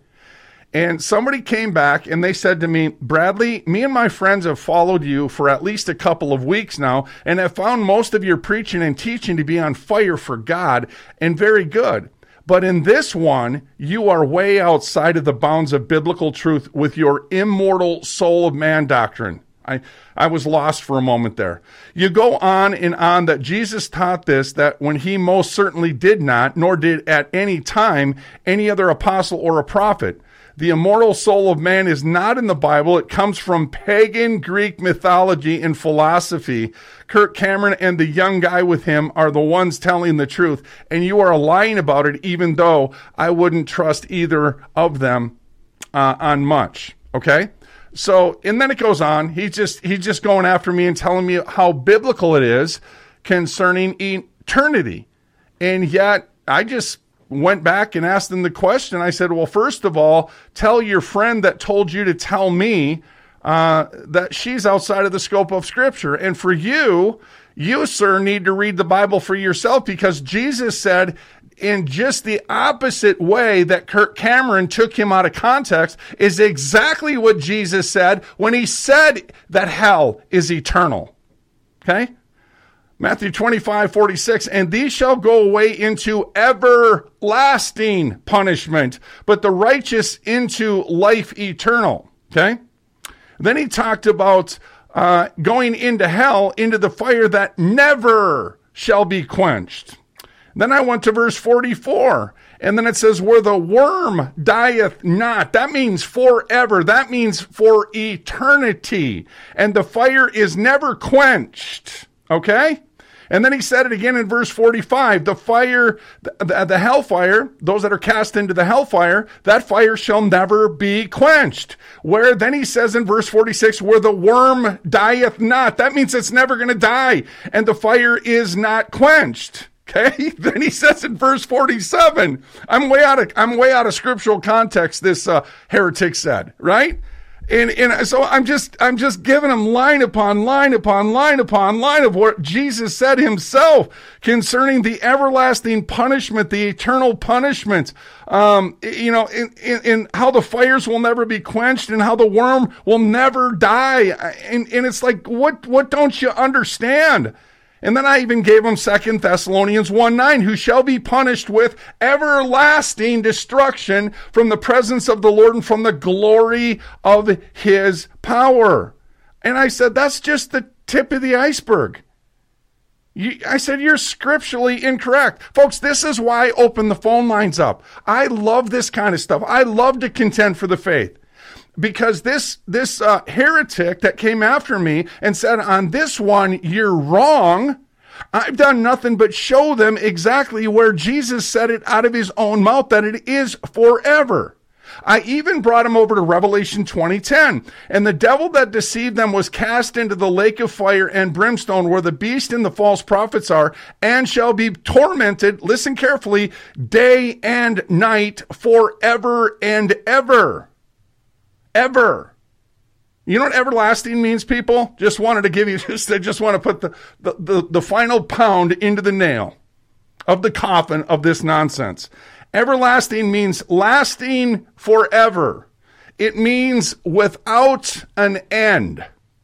And somebody came back and they said to me, Bradley, me and my friends have followed you for at least a couple of weeks now and have found most of your preaching and teaching to be on fire for God and very good. But in this one, you are way outside of the bounds of biblical truth with your immortal soul of man doctrine. I, I was lost for a moment there. You go on and on that Jesus taught this, that when he most certainly did not, nor did at any time any other apostle or a prophet. The immortal soul of man is not in the Bible. It comes from pagan Greek mythology and philosophy. Kirk Cameron and the young guy with him are the ones telling the truth, and you are lying about it, even though I wouldn't trust either of them uh, on much. Okay? So, and then it goes on. He's just, he's just going after me and telling me how biblical it is concerning eternity. And yet, I just went back and asked them the question. I said, well, first of all, tell your friend that told you to tell me uh, that she's outside of the scope of Scripture. And for you, you, sir, need to read the Bible for yourself, because Jesus said in just the opposite way that Kirk Cameron took him out of context is exactly what Jesus said when he said that hell is eternal. Okay? Matthew twenty-five, forty-six, and these shall go away into everlasting punishment, but the righteous into life eternal. Okay? Then he talked about uh, going into hell, into the fire that never shall be quenched. Then I went to verse forty-four, and then it says, where the worm dieth not. That means forever. That means for eternity. And the fire is never quenched. Okay? And then he said it again in verse forty-five, the fire, the, the, the hellfire, those that are cast into the hellfire, that fire shall never be quenched. Where then he says in verse forty-six, where the worm dieth not. That means it's never going to die. And the fire is not quenched. Okay. Then he says in verse forty-seven, I'm way out of, I'm way out of scriptural context. This uh, heretic said, right? And, and so I'm just, I'm just giving him line upon line upon line upon line of what Jesus said himself concerning the everlasting punishment, the eternal punishment, um, you know, in, in, in how the fires will never be quenched and how the worm will never die. And, and it's like, what, what don't you understand? And then I even gave him Second Thessalonians one nine, who shall be punished with everlasting destruction from the presence of the Lord and from the glory of his power. And I said, that's just the tip of the iceberg. You, I said, you're scripturally incorrect. Folks, this is why I open the phone lines up. I love this kind of stuff. I love to contend for the faith. Because this this uh, heretic that came after me and said, on this one, you're wrong, I've done nothing but show them exactly where Jesus said it out of his own mouth, that it is forever. I even brought him over to Revelation twenty ten. And the devil that deceived them was cast into the lake of fire and brimstone, where the beast and the false prophets are, and shall be tormented, listen carefully, day and night forever and ever. Ever. You know what everlasting means, people? Just wanted to give you, just, I just want to put the, the, the, the final pound into the nail of the coffin of this nonsense. Everlasting means lasting forever. It means without an end.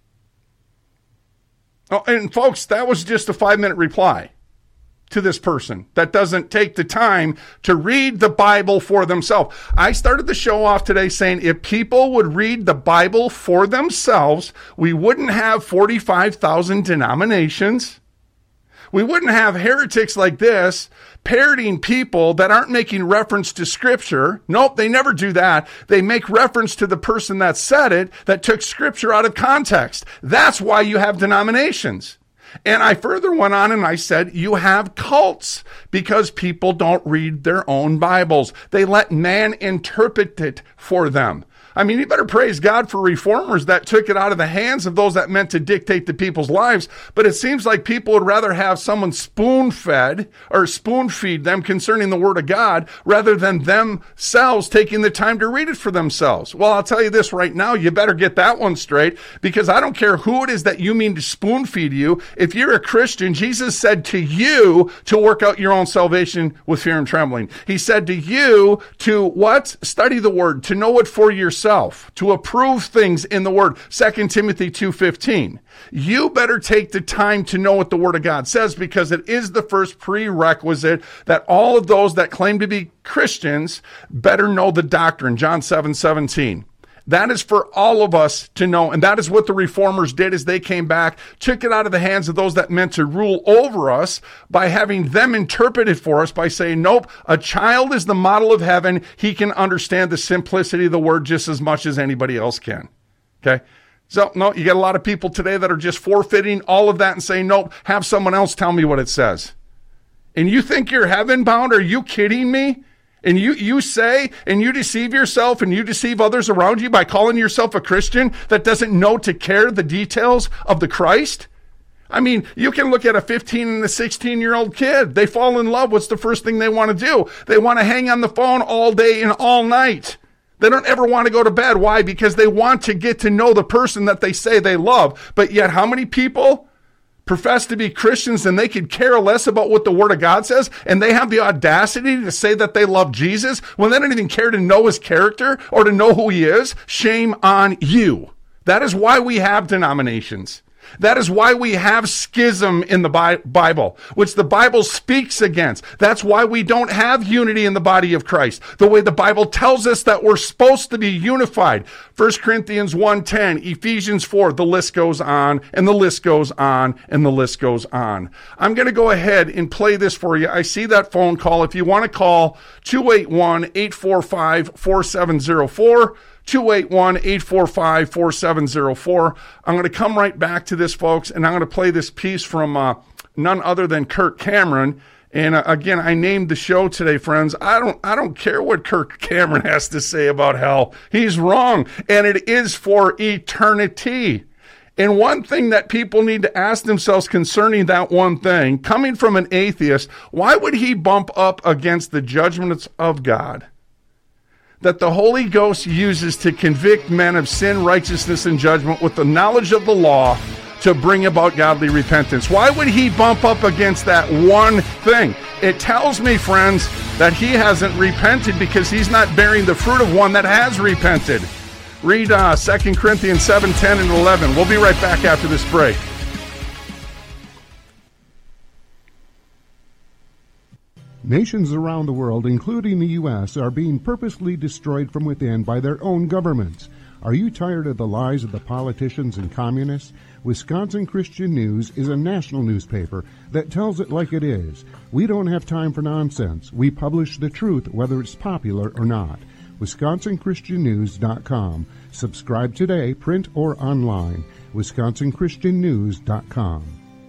Oh, and folks, that was just a five-minute reply to this person that doesn't take the time to read the Bible for themselves. I started the show off today saying if people would read the Bible for themselves, we wouldn't have forty-five thousand denominations. We wouldn't have heretics like this parroting people that aren't making reference to Scripture. Nope, they never do that. They make reference to the person that said it, that took Scripture out of context. That's why you have denominations. And I further went on and I said, you have cults because people don't read their own Bibles. They let man interpret it for them. I mean, you better praise God for reformers that took it out of the hands of those that meant to dictate to people's lives. But it seems like people would rather have someone spoon-fed or spoon-feed them concerning the Word of God rather than themselves taking the time to read it for themselves. Well, I'll tell you this right now, you better get that one straight, because I don't care who it is that you mean to spoon-feed you. If you're a Christian, Jesus said to you to work out your own salvation with fear and trembling. He said to you to what? Study the Word, to know it for yourself. To approve things in the Word. Second Timothy two fifteen. You better take the time to know what the Word of God says, because it is the first prerequisite that all of those that claim to be Christians better know the doctrine. John seven seventeen. That is for all of us to know. And that is what the reformers did as they came back, took it out of the hands of those that meant to rule over us by having them interpret it for us by saying, nope, a child is the model of heaven. He can understand the simplicity of the word just as much as anybody else can. Okay. So, no, you got a lot of people today that are just forfeiting all of that and saying, nope, have someone else tell me what it says. And you think you're heaven bound? Are you kidding me? And you, you say, and you deceive yourself and you deceive others around you by calling yourself a Christian that doesn't know to care the details of the Christ? I mean, you can look at a fifteen and a sixteen-year-old kid. They fall in love. What's the first thing they want to do? They want to hang on the phone all day and all night. They don't ever want to go to bed. Why? Because they want to get to know the person that they say they love. But yet, how many people profess to be Christians and they could care less about what the Word of God says, and they have the audacity to say that they love Jesus when they don't even care to know his character or to know who he is? Shame on you. That is why we have denominations. That is why we have schism in the Bi- Bible, which the Bible speaks against. That's why we don't have unity in the body of Christ, the way the Bible tells us that we're supposed to be unified. First Corinthians one ten, Ephesians four, the list goes on, and the list goes on, and the list goes on. I'm going to go ahead and play this for you. I see that phone call. If you want to call, two eight one, eight four five, four seven zero four, two eight one, eight four five, four seven zero four. I'm going to come right back to this, folks, and I'm going to play this piece from uh, none other than Kirk Cameron. And uh, again, I named the show today, friends. I don't I don't care what Kirk Cameron has to say about hell. He's wrong, and it is for eternity. And one thing that people need to ask themselves concerning that one thing, coming from an atheist, why would he bump up against the judgments of God that the Holy Ghost uses to convict men of sin, righteousness, and judgment with the knowledge of the law to bring about godly repentance? Why would he bump up against that one thing? It tells me, friends, that he hasn't repented because he's not bearing the fruit of one that has repented. Read uh, Second Corinthians seven, ten, and eleven. We'll be right back after this break. Nations around the world, including the U S, are being purposely destroyed from within by their own governments. Are you tired of the lies of the politicians and communists? Wisconsin Christian News is a national newspaper that tells it like it is. We don't have time for nonsense. We publish the truth, whether it's popular or not. Wisconsin Christian News dot com. Subscribe today, print or online. Wisconsin Christian News dot com.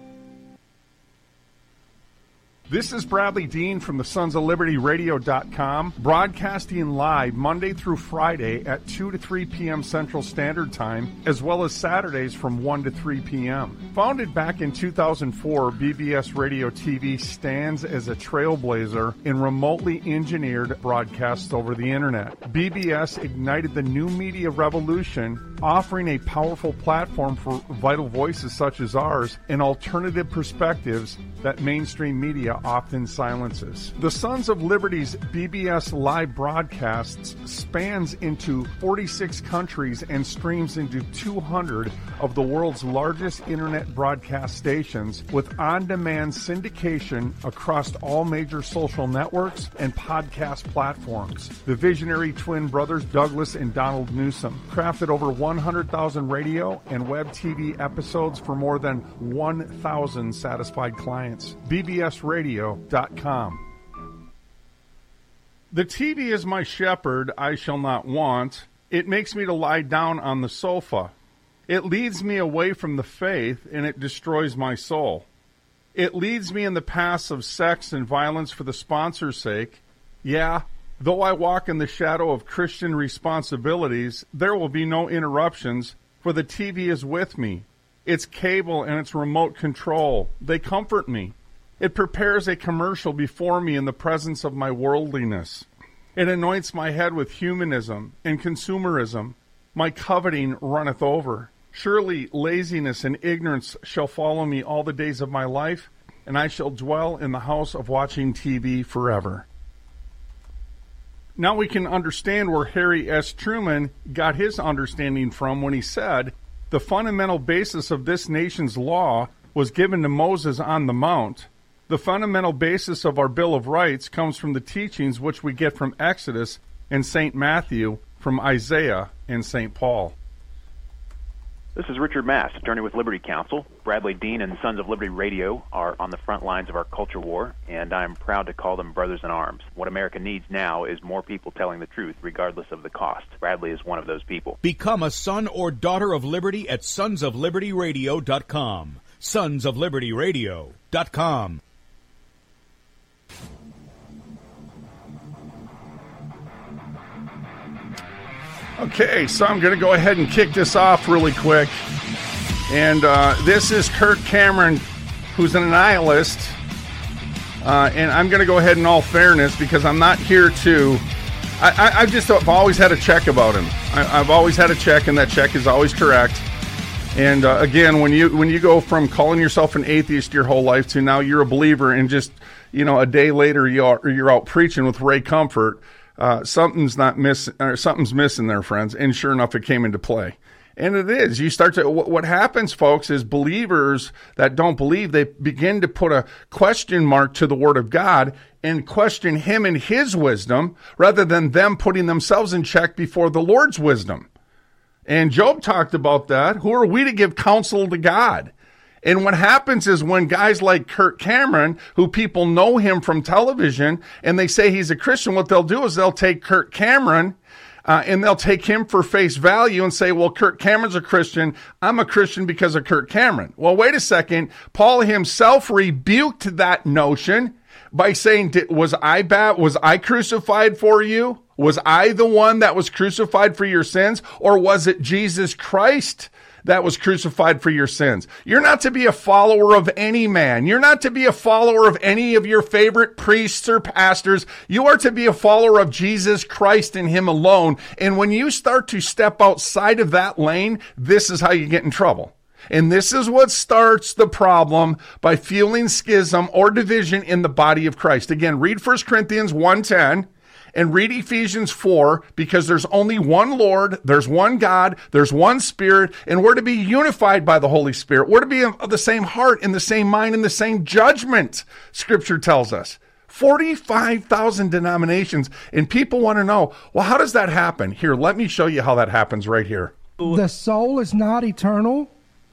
This is Bradley Dean from the Sons of Liberty Radio dot com, broadcasting live Monday through Friday at two to three p.m. Central Standard Time, as well as Saturdays from one to three p.m. Founded back in two thousand four, B B S Radio T V stands as a trailblazer in remotely engineered broadcasts over the Internet. B B S ignited the new media revolution, offering a powerful platform for vital voices such as ours and alternative perspectives that mainstream media often silences. The Sons of Liberty's B B S live broadcasts spans into forty-six countries and streams into two hundred of the world's largest internet broadcast stations, with on-demand syndication across all major social networks and podcast platforms. The visionary twin brothers Douglas and Donald Newsom crafted over one hundred thousand radio and web T V episodes for more than one thousand satisfied clients. B B S Radio dot com. The T V is my shepherd, I shall not want. It makes me to lie down on the sofa. It leads me away from the faith, and it destroys my soul. It leads me in the paths of sex and violence for the sponsor's sake. Yeah, though I walk in the shadow of Christian responsibilities, there will be no interruptions, for the T V is with me. Its cable and its remote control, they comfort me. It prepares a commercial before me in the presence of my worldliness. It anoints my head with humanism and consumerism. My coveting runneth over. Surely laziness and ignorance shall follow me all the days of my life, and I shall dwell in the house of watching T V forever. Now we can understand where Harry S. Truman got his understanding from when he said, the fundamental basis of this nation's law was given to Moses on the Mount. The fundamental basis of our Bill of Rights comes from the teachings which we get from Exodus and Saint Matthew, from Isaiah and Saint Paul. This is Richard Mass, attorney with Liberty Counsel. Bradley Dean and Sons of Liberty Radio are on the front lines of our culture war, and I'm proud to call them brothers in arms. What America needs now is more people telling the truth, regardless of the cost. Bradley is one of those people. Become a son or daughter of liberty at Sons of Liberty Radio dot com. Sons of Liberty Radio dot com. Okay, so I'm going to go ahead and kick this off really quick. And uh, this is Kirk Cameron, who's an nihilist. Uh, and I'm going to go ahead in all fairness, because I'm not here to... I, I, I just have always had a check about him. I, I've always had a check, and that check is always correct. And uh, again, when you when you go from calling yourself an atheist your whole life to now you're a believer, and just, you know, a day later you're, you're out preaching with Ray Comfort... Uh, something's not miss, or something's missing there, friends. And sure enough, it came into play. And it is. You start to, what happens, folks, is believers that don't believe, they begin to put a question mark to the Word of God and question Him and His wisdom rather than them putting themselves in check before the Lord's wisdom. And Job talked about that. Who are we to give counsel to God? And what happens is when guys like Kirk Cameron, who people know him from television, and they say he's a Christian, what they'll do is they'll take Kirk Cameron Uh, and they'll take him for face value and say, well, Kirk Cameron's a Christian. I'm a Christian because of Kirk Cameron. Well, wait a second. Paul himself rebuked that notion by saying, was I bad? Was I crucified for you? Was I the one that was crucified for your sins? Or was it Jesus Christ that was crucified for your sins? You're not to be a follower of any man. You're not to be a follower of any of your favorite priests or pastors. You are to be a follower of Jesus Christ and Him alone. And when you start to step outside of that lane, this is how you get in trouble. And this is what starts the problem by fueling schism or division in the body of Christ. Again, read First Corinthians one ten. And read Ephesians four, because there's only one Lord, there's one God, there's one Spirit, and we're to be unified by the Holy Spirit. We're to be of the same heart, in the same mind, in the same judgment, Scripture tells us. forty-five thousand denominations, and people want to know, well, how does that happen? Here, let me show you how that happens right here. The soul is not eternal.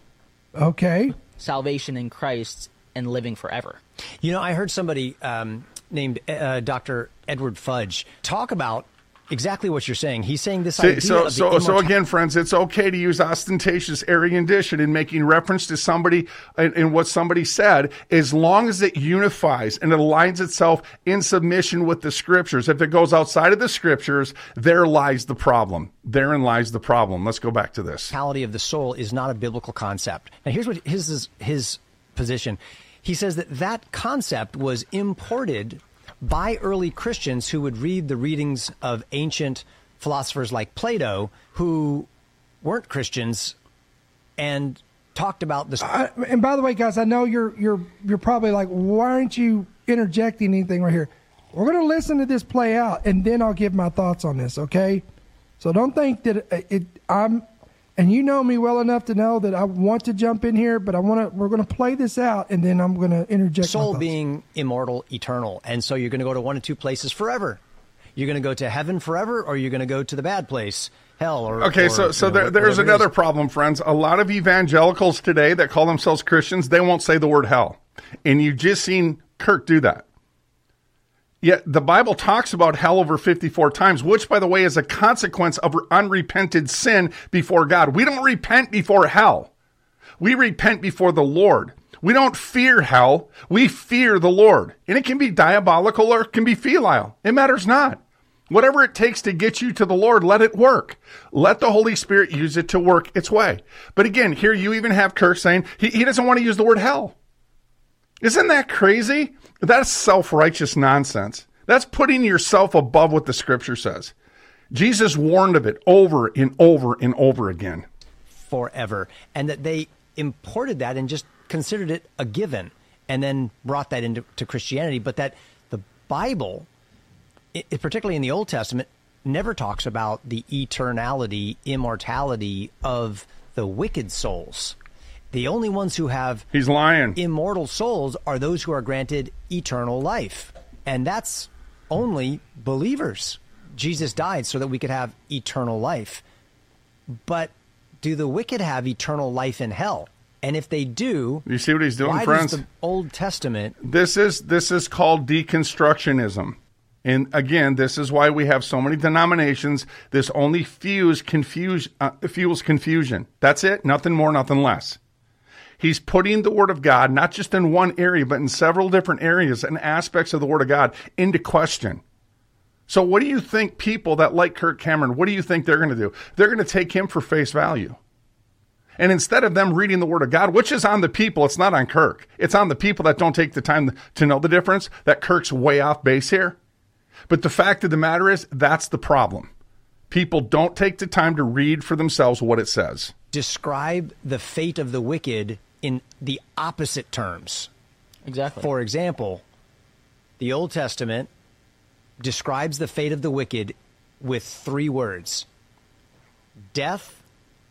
Okay. Salvation in Christ and living forever. You know, I heard somebody um, named uh, Doctor Edward Fudge talk about exactly what you're saying. He's saying this See, idea so, of the so, immortal- so again, friends, it's okay to use ostentatious erudition in making reference to somebody and, and what somebody said, as long as it unifies and it aligns itself in submission with the Scriptures. If it goes outside of the Scriptures, there lies the problem. Therein lies the problem. Let's go back to this. Mortality of the soul is not a biblical concept. Now, here's what his is, his position. He says that that concept was imported by early Christians who would read the readings of ancient philosophers like Plato, who weren't Christians, and talked about this. I, and by the way, guys, I know you're you're you're probably like, why aren't you interjecting anything right here? We're going to listen to this play out, and then I'll give my thoughts on this. Okay, so don't think that it, it I'm. And you know me well enough to know that I want to jump in here, but I want to. We're going to play this out, and then I'm going to interject. Soul being immortal, eternal, and so you're going to go to one of two places forever. You're going to go to heaven forever, or you're going to go to the bad place, hell. Or okay, or, so so you know, there, there's another problem, friends. A lot of evangelicals today that call themselves Christians, they won't say the word hell, and you've just seen Kirk do that. Yet the Bible talks about hell over fifty-four times, which, by the way, is a consequence of unrepented sin before God. We don't repent before hell. We repent before the Lord. We don't fear hell. We fear the Lord. And it can be diabolical or it can be filial. It matters not. Whatever it takes to get you to the Lord, let it work. Let the Holy Spirit use it to work its way. But again, here you even have Kirk saying he, he doesn't want to use the word hell. Isn't that crazy? That's self-righteous nonsense. That's putting yourself above what the Scripture says. Jesus warned of it over and over and over again. Forever. And that they imported that and just considered it a given and then brought that into to Christianity. But that the Bible, it, particularly in the Old Testament, never talks about the eternality, immortality of the wicked souls. The only ones who have He's lying. immortal souls are those who are granted eternal life. And that's only believers. Jesus died so that we could have eternal life. But do the wicked have eternal life in hell? And if they do, you see what he's doing, why friends? does the Old Testament... This is, this is called deconstructionism. And again, this is why we have so many denominations. This only fuels, confuse, uh, fuels confusion. That's it. Nothing more, nothing less. He's putting the Word of God, not just in one area, but in several different areas and aspects of the Word of God, into question. So what do you think people that like Kirk Cameron, what do you think they're going to do? They're going to take him for face value. And instead of them reading the Word of God, which is on the people, it's not on Kirk. It's on the people that don't take the time to know the difference, that Kirk's way off base here. But the fact of the matter is, that's the problem. People don't take the time to read for themselves what it says. Describe the fate of the wicked in the opposite terms. Exactly. For example, the Old Testament describes the fate of the wicked with three words: death,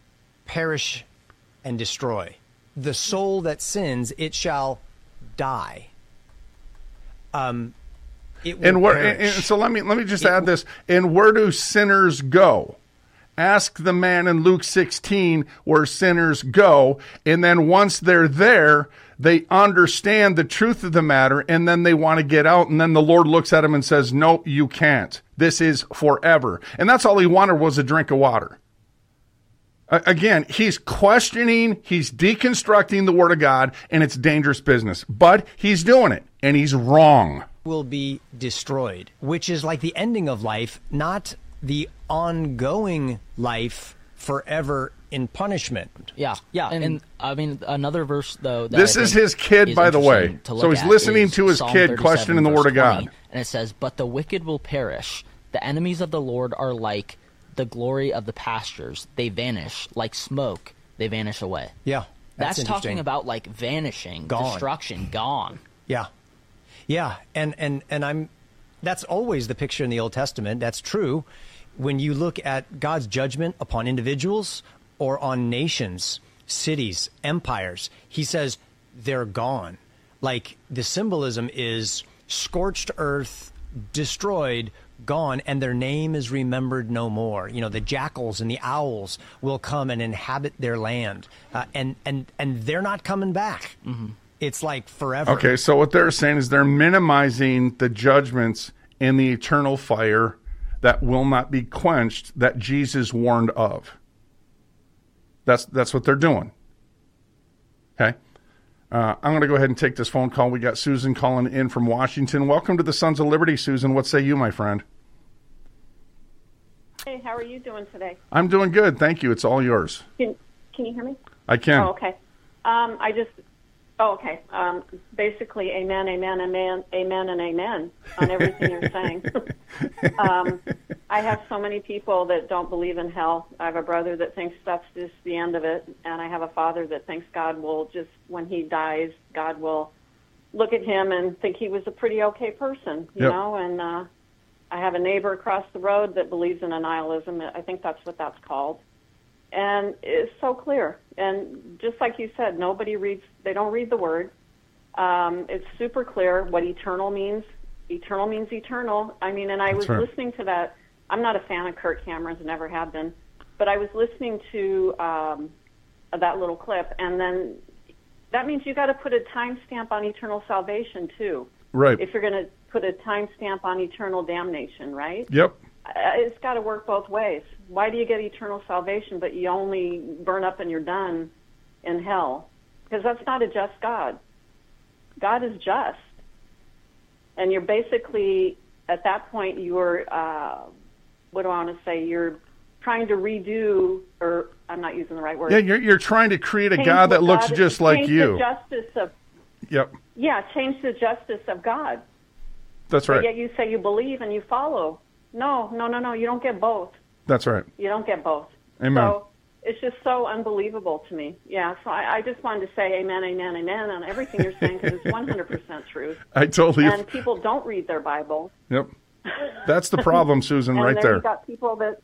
perish and destroy. The soul that sins, it shall die. Um, it will And where? perish. And so let me let me just add this. And where do sinners go? Ask the man in Luke sixteen where sinners go, and then once they're there, they understand the truth of the matter, and then they want to get out, and then the Lord looks at them and says, "Nope, you can't. This is forever." And that's all he wanted was a drink of water. Again, he's questioning, he's deconstructing the Word of God, and it's dangerous business. But he's doing it, and he's wrong. Will be destroyed, which is like the ending of life, not the ongoing life forever in punishment. Yeah, yeah, and, and I mean another verse though. That This I is think his kid, is by the way. interesting to look So he's at listening is to his Psalm kid thirty-seven, questioning the verse Word of God. twenty, and it says, "But the wicked will perish; the enemies of the Lord are like the glory of the pastures; they vanish like smoke; they vanish away." Yeah, that's, that's talking interesting. about like vanishing, Gone. destruction, gone. Yeah, yeah, and and and I'm. That's always the picture in the Old Testament. That's true. When you look at God's judgment upon individuals or on nations, cities, empires, he says they're gone. Like the symbolism is scorched earth, destroyed, gone, and their name is remembered no more. You know, the jackals and the owls will come and inhabit their land, uh, and, and, and they're not coming back. Mm-hmm. It's like forever. Okay, so what they're saying is they're minimizing the judgments in the eternal fire that will not be quenched that Jesus warned of. That's that's what they're doing. Okay? Uh, I'm going to go ahead and take this phone call. We got Susan calling in from Washington. Welcome to the Sons of Liberty, Susan. What say you, my friend? Hey, how are you doing today? I'm doing good. Thank you. It's all yours. Can Can you hear me? I can. Oh, okay. Um, I just. Oh, okay. Um, basically, amen, amen, amen, amen, and amen on everything you're saying. um, I have so many people that don't believe in hell. I have a brother that thinks that's just the end of it, and I have a father that thinks God will just, when he dies, God will look at him and think he was a pretty okay person, you Yep. know. And uh, I have a neighbor across the road that believes in annihilism. I think that's what that's called. And it's so clear. And just like you said, nobody reads, they don't read the word. Um, it's super clear what eternal means. Eternal means eternal. I mean, and I That's was right. listening to that. I'm not a fan of Kirk Cameron's, never have been. But I was listening to um, that little clip, and then that means you got to put a timestamp on eternal salvation, too. Right. If you're going to put a timestamp on eternal damnation, right? Yep. Uh, It's got to work both ways. Why do you get eternal salvation, but you only burn up and you're done in hell? Because that's not a just God. God is just. And you're basically, at that point, you're, uh, what do I want to say, you're trying to redo, or I'm not using the right word. Yeah, you're, you're trying to create a Change God that what looks God is- just like change you. the justice of, Yep. yeah, change the justice of God. That's But right. yet you say you believe and you follow. No, no, no, no, you don't get both. That's right. You don't get both. Amen. So it's just so unbelievable to me. Yeah, so I, I just wanted to say amen, amen, amen on everything you're saying because it's one hundred percent truth. I totally. And people don't read their Bible. Yep. That's the problem, Susan, and right then there. you got people that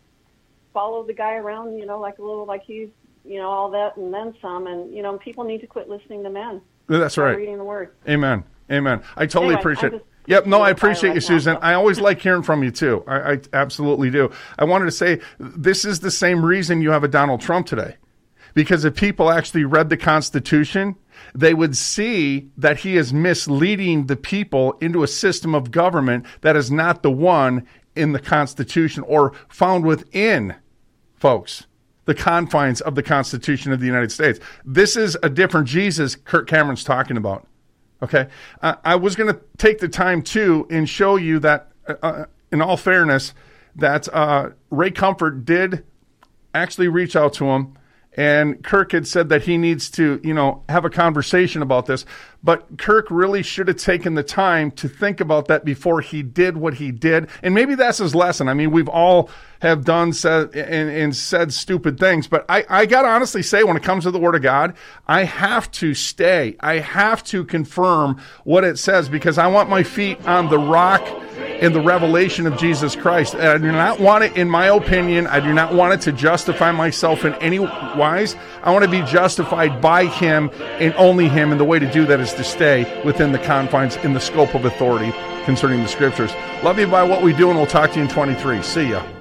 follow the guy around, you know, like a little, like he's, you know, all that and then some. And, you know, people need to quit listening to men. That's Start right. reading the Word. Amen. Amen. I totally Anyway, appreciate I'm it. just- Yep. No, I really appreciate right you, now, Susan. so- I always like hearing from you, too. I, I absolutely do. I wanted to say this is the same reason you have a Donald Trump today. Because if people actually read the Constitution, they would see that he is misleading the people into a system of government that is not the one in the Constitution or found within, folks, the confines of the Constitution of the United States. This is a different Jesus Kirk Cameron's talking about. Okay? Uh, I was going to take the time, too, and show you that, uh, in all fairness, that uh, Ray Comfort did actually reach out to him. And Kirk had said that he needs to, you know, have a conversation about this. But Kirk really should have taken the time to think about that before he did what he did. And maybe that's his lesson. I mean, we've all have done said, and, and said stupid things. But I, I got to honestly say, when it comes to the Word of God, I have to stay. I have to confirm what it says because I want my feet on the rock in the revelation of Jesus Christ. And I do not want it, in my opinion, I do not want it to justify myself in any wise. I want to be justified by him and only him, and the way to do that is to stay within the confines, in the scope of authority concerning the Scriptures. Love you by what we do, and we'll talk to you in twenty-three. See ya.